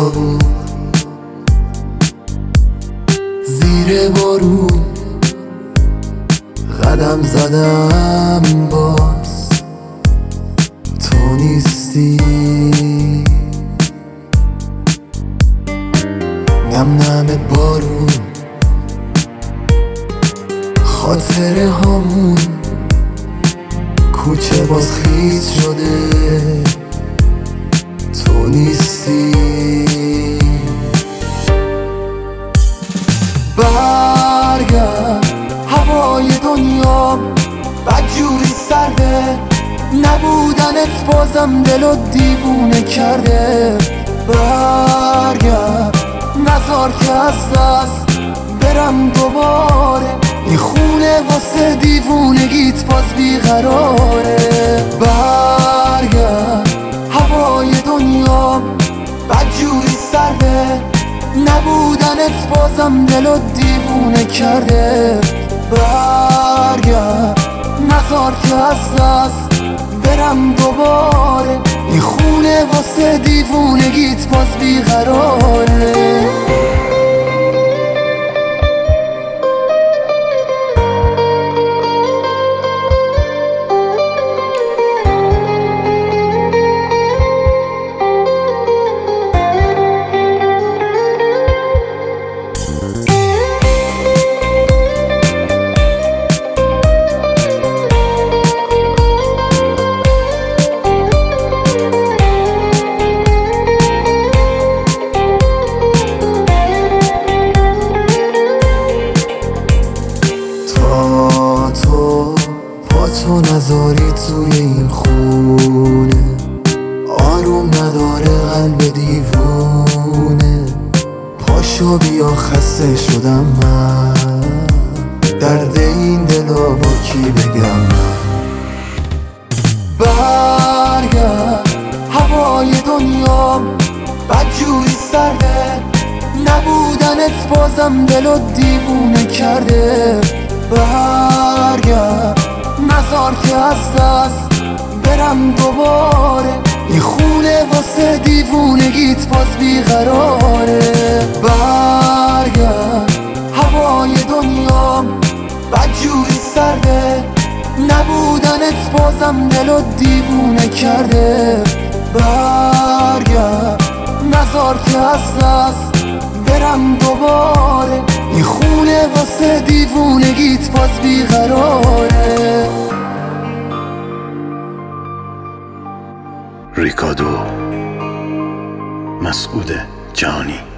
خیابون زیر بارون قدم زدم، باز تو نیستی. نم نم بارون خاطره هامون، کوچه باز خیس شده تو نیستی. برگرد هوای دنیا بدجوری سرده، نبودنت بازم دلو دیوونه کرده. برگرد نذار که از دست برم دوباره، این خونه واسه دیوونگیت باز بیقراره. برگرد هوای دنیا بدجوری سرده، نبودنت بازم دلو دیوونه کرده. برگرد نذار که از دست برم دوباره، این خونه واسه دیوونگیت باز بیقراره. تو نذاری توی این خونه، آروم نداره قلب دیوونه. پاشو بیا خسته شدم من، درد این دلو با کی بگم من. برگرد هوای دنیا بدجوری سرده، نبودنت بازم دلو دیوونه کرده. برگرد نذار که از دست برم دوباره، این خونه واسه دیوونگیت باز بیقراره. برگرد هوای دنیا بدجوری سرده، نبودنت بازم دلو دیوونه کرده. برگرد نذار که از دست برم دوباره، این خونه واسه دیوونگیت باز بیقراره. ریکادو مسعود جانی.